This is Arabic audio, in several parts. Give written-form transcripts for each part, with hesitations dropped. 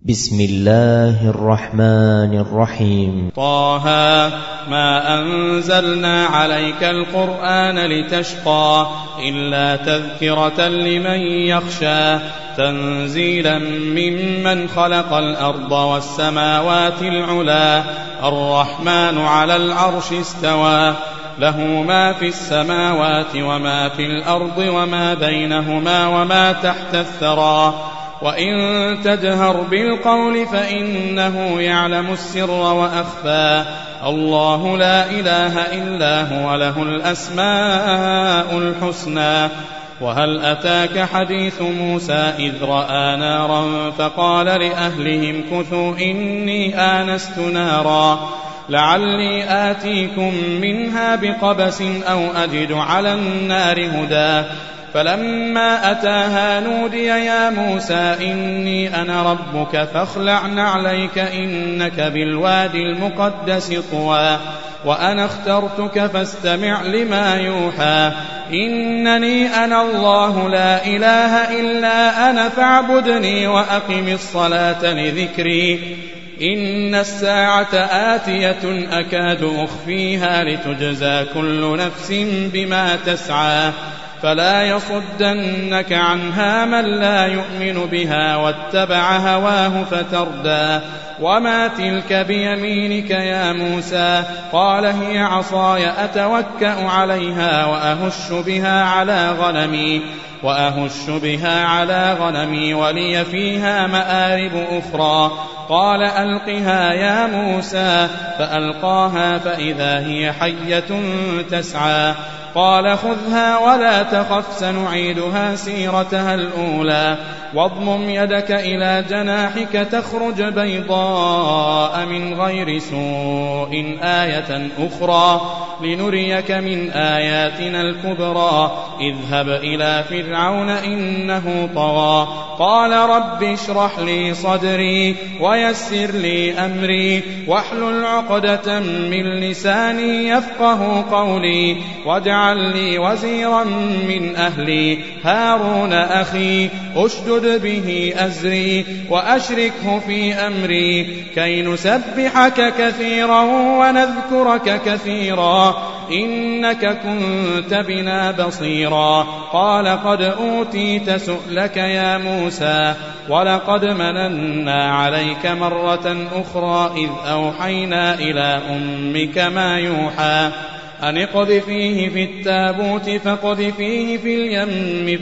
بسم الله الرحمن الرحيم. طه ما أنزلنا عليك القرآن لتشقى إلا تذكرة لمن يخشى تنزيلا ممن خلق الأرض والسماوات العلا الرحمن على العرش استوى له ما في السماوات وما في الأرض وما بينهما وما تحت الثرى وإن تجهر بالقول فإنه يعلم السر وأخفى الله لا إله إلا هو له الأسماء الحسنى وهل أتاك حديث موسى إذ رأى نارا فقال لأهلهم كثوا إني آنست نارا لعلي آتيكم منها بقبس أو أجد على النار هدى فلما أتاها نودي يا موسى إني أنا ربك فاخلع نعليك إنك بالوادي المقدس طوى وأنا اخترتك فاستمع لما يوحى إنني أنا الله لا إله إلا أنا فاعبدني وأقم الصلاة لذكري إن الساعة آتية أكاد أخفيها لتجزى كل نفس بما تسعى فلا يصدنك عنها من لا يؤمن بها واتبع هواه فتردى وما تلك بيمينك يا موسى قال هي عصاي أتوكأ عليها وأهش بها على غنمي ولي فيها مآرب أخرى قال ألقها يا موسى فألقاها فإذا هي حية تسعى قال خذها ولا تخف سنعيدها سيرتها الأولى واضمم يدك إلى جناحك تخرج بيضاء من غير سوء آية أخرى لنريك من آياتنا الكبرى اذهب إلى فرعون إنه طغى قال رب اشرح لي صدري ويسر لي أمري واحلل عقدة من لساني يفقه قولي واجعل لي وزيرا من أهلي هارون أخي أشدد به أزري وأشركه في أمري كي نسبحك كثيرا ونذكرك كثيرا إنك كنت بنا بصيرا قال قد أوتيت سؤلك يا موسى ولقد مننا عليك مرة أخرى إذ أوحينا إلى أمك ما يوحى أن اقذفيه في التابوت فاقذفيه في اليم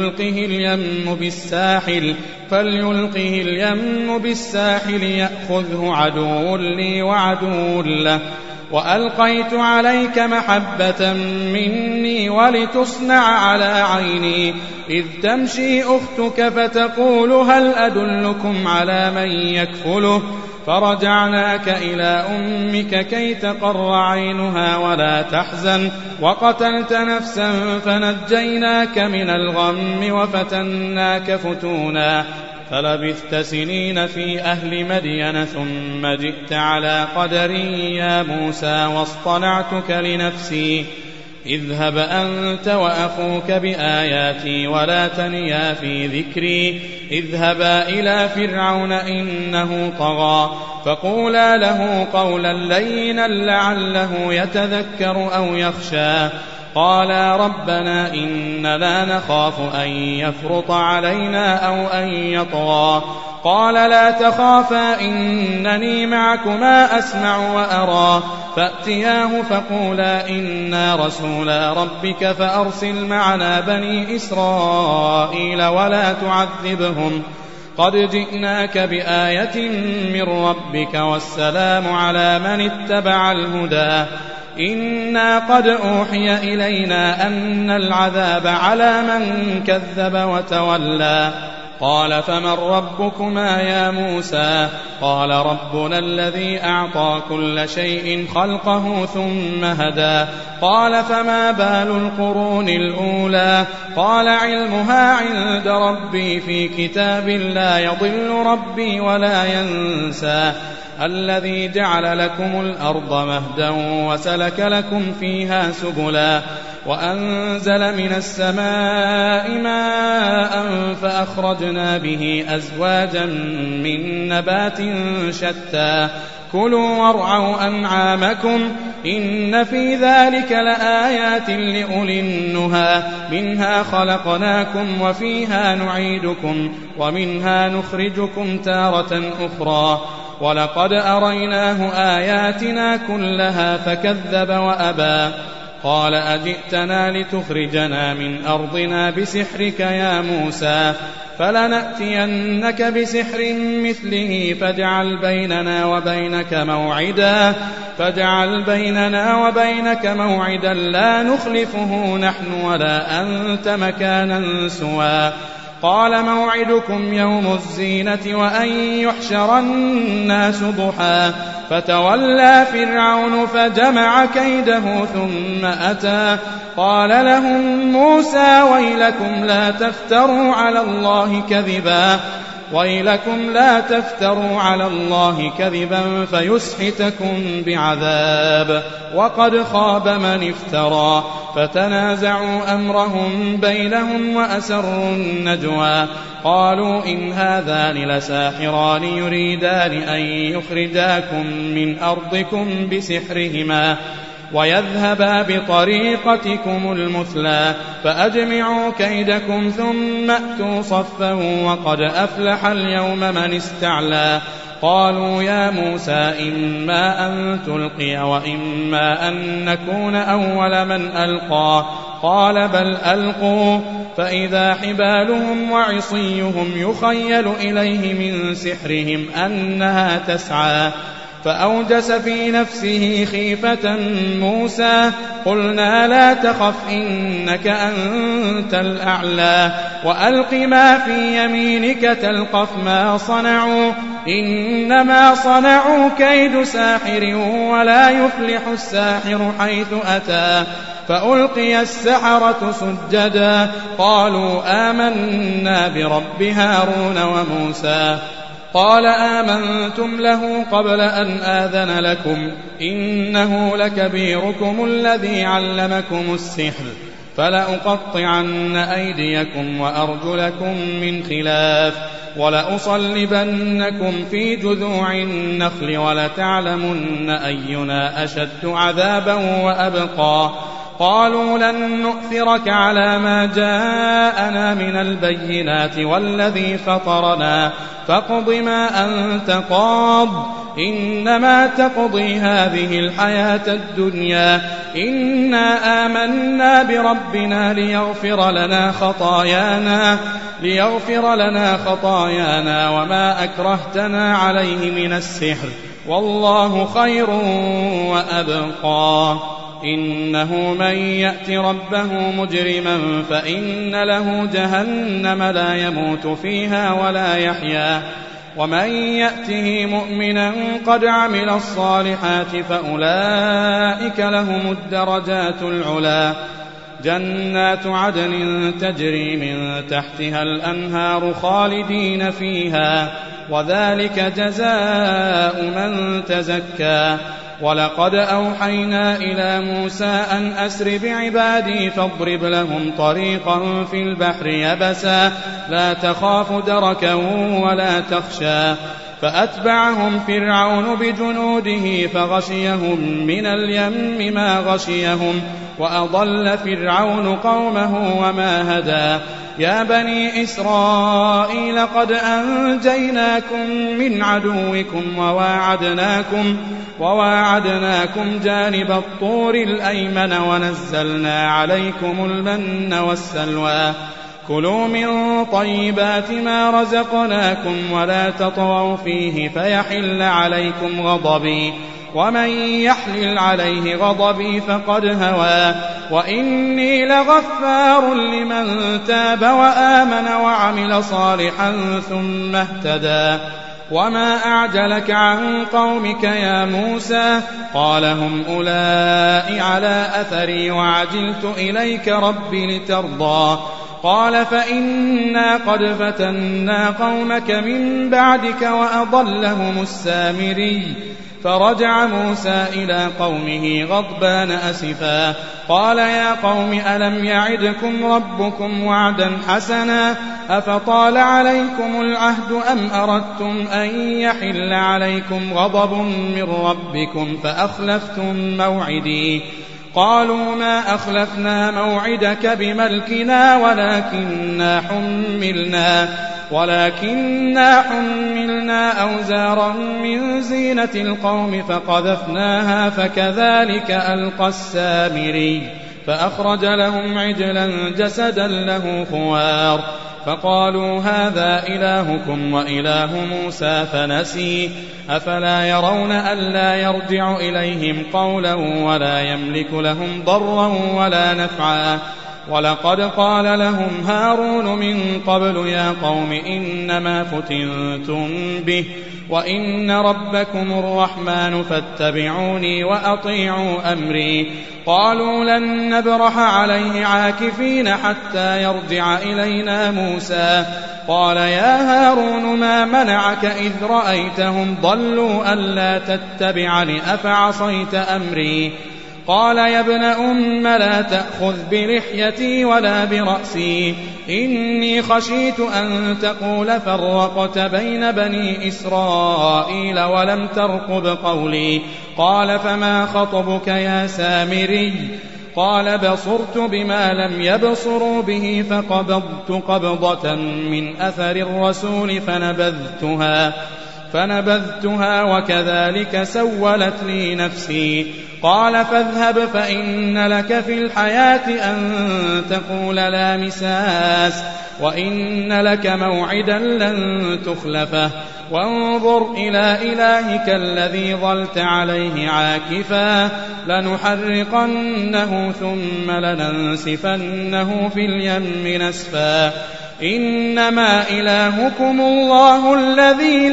فليلقه اليم بالساحل يأخذه عدو لي وعدو له وألقيت عليك محبة مني ولتصنع على عيني إذ تمشي أختك فتقول هل أدلكم على من يكفله فرجعناك إلى أمك كي تقر عينها ولا تحزن وقتلت نفسا فنجيناك من الغم وفتناك فتونا فلبثت سنين في أهل مدين ثم جئت على قدري يا موسى واصطنعتك لنفسي اذهب أنت وأخوك بآياتي ولا تنيا في ذكري اذهبا إلى فرعون إنه طغى فقولا له قولا لينا لعله يتذكر أو يخشى قالا ربنا إننا نخاف أن يفرط علينا أو أن يطغى قال لا تخافا إنني معكما أسمع وأرى فأتياه فقولا إنا رسولا ربك فأرسل معنا بني إسرائيل ولا تعذبهم قد جئناك بآية من ربك والسلام على من اتبع الهدى إنا قد أوحي إلينا أن العذاب على من كذب وتولى قال فمن ربكما يا موسى قال ربنا الذي أعطى كل شيء خلقه ثم هدى قال فما بال القرون الأولى قال علمها عند ربي في كتاب لا يضل ربي ولا ينسى الذي جعل لكم الأرض مهدا وسلك لكم فيها سبلا وأنزل من السماء ماء فأخرجنا به أزواجا من نبات شتى كلوا وارعوا أنعامكم إن في ذلك لآيات لأولي النهى منها خلقناكم وفيها نعيدكم ومنها نخرجكم تارة أخرى ولقد أريناه آياتنا كلها فكذب وأبى قال أجئتنا لتخرجنا من أرضنا بسحرك يا موسى فلنأتينك بسحر مثله فاجعل بيننا وبينك موعدا لا نخلفه نحن ولا أنت مكانا سوى قال موعدكم يوم الزينة وأن يحشر الناس ضحى فتولى فرعون فجمع كيده ثم أتى قال لهم موسى ويلكم لا تفتروا على الله كذبا فيسحتكم بعذاب وقد خاب من افترى فتنازعوا أمرهم بينهم وأسروا النجوى قالوا إن هذان لساحران يريدان أن يخرجاكم من أرضكم بسحرهما ويذهبا بطريقتكم المثلى فأجمعوا كيدكم ثم أتوا صفا وقد أفلح اليوم من استعلى قالوا يا موسى إما أن تلقي وإما أن نكون أول من ألقى قال بل ألقوا فإذا حبالهم وعصيهم يخيل إليه من سحرهم أنها تسعى فأوجس في نفسه خيفة موسى قلنا لا تخف إنك أنت الأعلى وألق ما في يمينك تلقف ما صنعوا إنما صنعوا كيد ساحر ولا يفلح الساحر حيث أتى فألقي السحرة سجدا قالوا آمنا برب هارون وموسى قال آمنتم له قبل أن آذن لكم إنه لكبيركم الذي علمكم السحر فلأقطعن أيديكم وأرجلكم من خلاف ولأصلبنكم في جذوع النخل ولتعلمن أينا أشد عذابا وأبقى قالوا لن نؤثرك على ما جاءنا من البينات والذي فطرنا فاقض ما أنت قاض إنما تقضي هذه الحياة الدنيا إنا آمنا بربنا ليغفر لنا خطايانا وما أكرهتنا عليه من السحر والله خير وأبقى إنه من يأت ربه مجرما فإن له جهنم لا يموت فيها ولا يحيا ومن يأته مؤمنا قد عمل الصالحات فأولئك لهم الدرجات العلا جنات عدن تجري من تحتها الأنهار خالدين فيها وذلك جزاء من تزكى ولقد أوحينا إلى موسى أن أسر بعبادي فاضرب لهم طريقا في البحر يبسا لا تخاف دركا ولا تخشى فأتبعهم فرعون بجنوده فغشيهم من اليم ما غشيهم وأضل فرعون قومه وما هدى يا بني إسرائيل قد أنجيناكم من عدوكم وواعدناكم جانب الطور الأيمن ونزلنا عليكم المن والسلوى كلوا من طيبات ما رزقناكم ولا تطغوا فيه فيحل عليكم غضبي ومن يحلل عليه غضبي فقد هوى وإني لغفار لمن تاب وآمن وعمل صالحا ثم اهتدى وما أعجلك عن قومك يا موسى قال هم أولئك على أثري وعجلت إليك ربي لترضى قال فإنا قد فتنا قومك من بعدك وأضلهم السامري فرجع موسى إلى قومه غضبان أسفا قال يا قوم ألم يعدكم ربكم وعدا حسنا أفطال عليكم العهد أم أردتم أن يحل عليكم غضب من ربكم فأخلفتم موعدي قالوا ما أخلفنا موعدك بملكنا ولكننا حملنا أوزارا من زينة القوم فقذفناها فكذلك ألقى السامري فأخرج لهم عجلا جسدا له خوار فقالوا هذا إلهكم وإله موسى فنسي أفلا يرون ألا يرجع إليهم قولا ولا يملك لهم ضرا ولا نفعا ولقد قال لهم هارون من قبل يا قوم إنما فتنتم به وإن ربكم الرحمن فاتبعوني وأطيعوا أمري قالوا لن نبرح عليه عاكفين حتى يرجع إلينا موسى قال يا هارون ما منعك إذ رأيتهم ضلوا ألا تتبعني أفعصيت أمري قال يا ابن أم لا تأخذ بلحيتي ولا برأسي إني خشيت أن تقول فرقت بين بني إسرائيل ولم ترقب قولي قال فما خطبك يا سامري قال بصرت بما لم يبصروا به فقبضت قبضة من أثر الرسول فنبذتها وكذلك سولت لي نفسي قال فاذهب فإن لك في الحياة أن تقول لا مساس وإن لك موعدا لن تخلفه وانظر إلى إلهك الذي ظلت عليه عاكفا لنحرقنه ثم لننسفنه في اليم نسفا إنما إلهكم الله الذي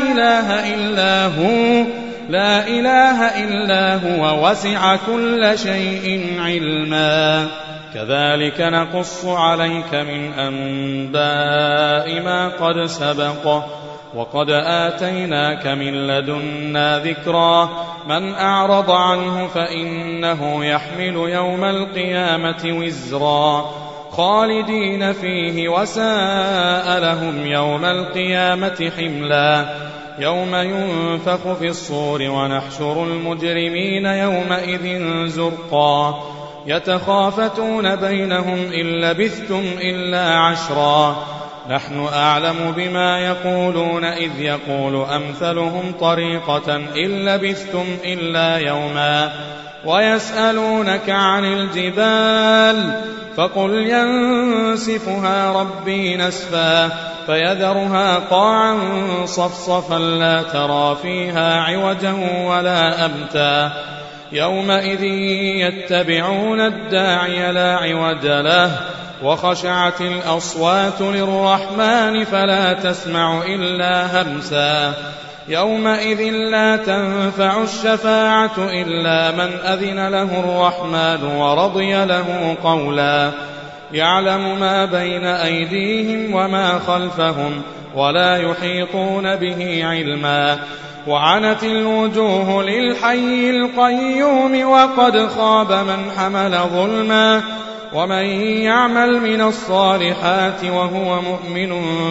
لا إله إلا هو وسع كل شيء علما كذلك نقص عليك من أنباء ما قد سبق وقد آتيناك من لدنا ذكرا من أعرض عنه فإنه يحمل يوم القيامة وزرا خالدين فيه وساء لهم يوم القيامة حملا يوم ينفخ في الصور ونحشر المجرمين يومئذ زرقا يتخافتون بينهم إن لبثتم إلا عشرا نحن أعلم بما يقولون إذ يقول أمثلهم طريقة إن لبثتم إلا يوما ويسألونك عن الجبال فقل ينسفها ربي نسفا فيذرها قاعا صفصفا لا ترى فيها عوجا ولا أمتا يومئذ يتبعون الداعي لا عوج له وخشعت الأصوات للرحمن فلا تسمع إلا همسا يومئذ لا تنفع الشفاعة إلا من أذن له الرحمن ورضي له قولا يعلم ما بين أيديهم وما خلفهم ولا يحيطون به علما وعنت الوجوه للحي القيوم وقد خاب من حمل ظلما ومن يعمل من الصالحات وهو مؤمن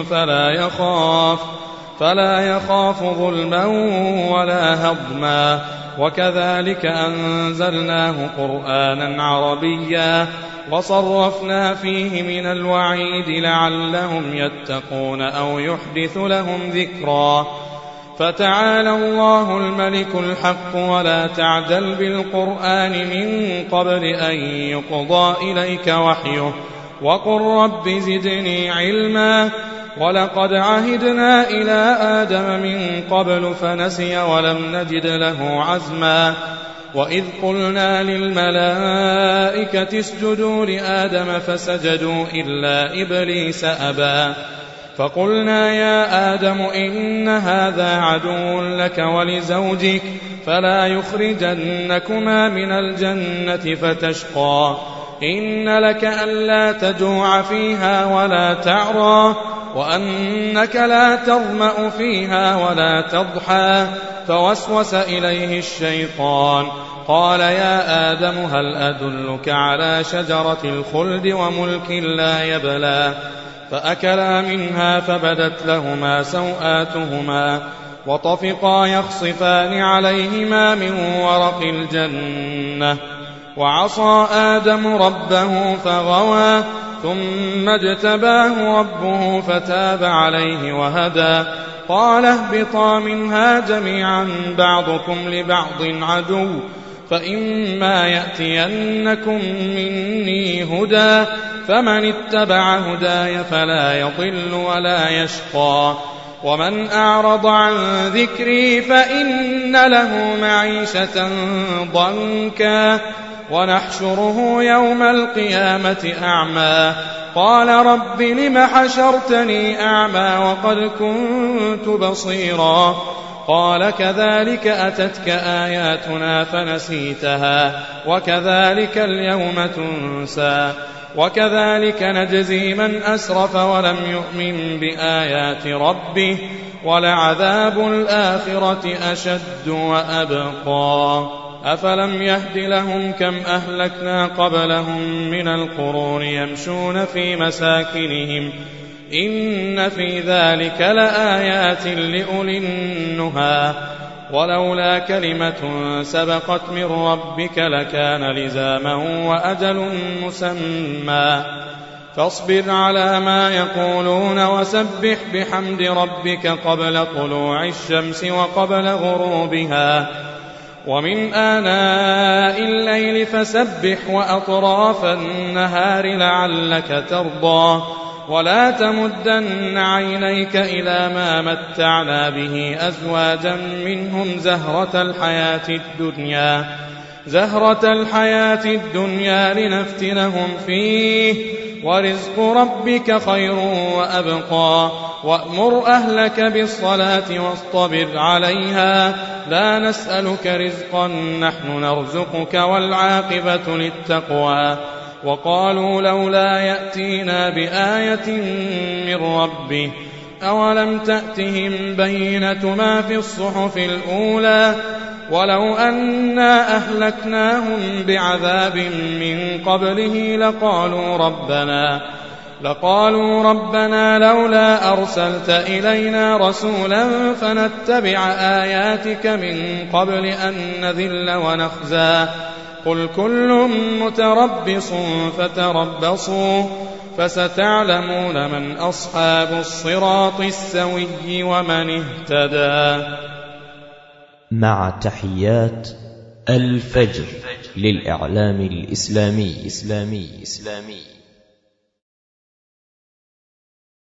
فلا يخاف ظلما ولا هضما وكذلك أنزلناه قرآنا عربيا وصرفنا فيه من الوعيد لعلهم يتقون أو يحدث لهم ذكرا فتعالى الله الملك الحق ولا تعجل بالقرآن من قبل أن يقضى إليك وحيه وقل رب زدني علما ولقد عهدنا إلى آدم من قبل فنسي ولم نجد له عزما وإذ قلنا للملائكة اسجدوا لآدم فسجدوا إلا إبليس أبى فقلنا يا آدم إن هذا عدو لك ولزوجك فلا يخرجنكما من الجنة فتشقى إن لك ألا تجوع فيها ولا تعرى وأنك لا تظمأ فيها ولا تضحى. فوسوس إليه الشيطان قال يا آدم هل أدلك على شجرة الخلد وملك لا يبلى. فأكلا منها فبدت لهما سوآتهما وطفقا يخصفان عليهما من ورق الجنة. وعصى آدم ربه فغوى ثم اجتباه ربه فتاب عليه وهدى. قال اهبطا منها جميعا بعضكم لبعض عدو فإما يأتينكم مني هدى فمن اتبع هداي فلا يضل ولا يشقى ومن أعرض عن ذكري فإن له معيشة ضنكا ونحشره يوم القيامة أعمى. قال رب لم حشرتني أعمى وقد كنت بصيرا. قال كذلك أتتك آياتنا فنسيتها وكذلك اليوم تنسى وكذلك نجزي من أسرف ولم يؤمن بآيات ربه ولعذاب الآخرة أشد وأبقى. أفلم يهد لهم كم أهلكنا قبلهم من القرون يمشون في مساكنهم إن في ذلك لآيات لأولي النهى. ولولا كلمة سبقت من ربك لكان لزاما وأجل مسمى. فاصبر على ما يقولون وسبح بحمد ربك قبل طلوع الشمس وقبل غروبها ومن آناء الليل فسبح وأطراف النهار لعلك ترضى. ولا تمدن عينيك إلى ما متعنا به أزواجا منهم زهرة الحياة الدنيا لنفتنهم فيه ورزق ربك خير وأبقى. وأمر أهلك بالصلاة واصطبر عليها لا نسألك رزقا نحن نرزقك والعاقبة للتقوى. وقالوا لولا يأتينا بآية من ربه أولم تأتهم بينة ما في الصحف الأولى ولو أنا أهلكناهم بعذاب من قبله لقالوا ربنا لولا أرسلت إلينا رسولا فنتبع آياتك من قبل أن نذل ونخزى. قل كل متربص فتربصوا فستعلمون من أصحاب الصراط السوي ومن اهتدى. مع تحيات الفجر للإعلام الإسلامي.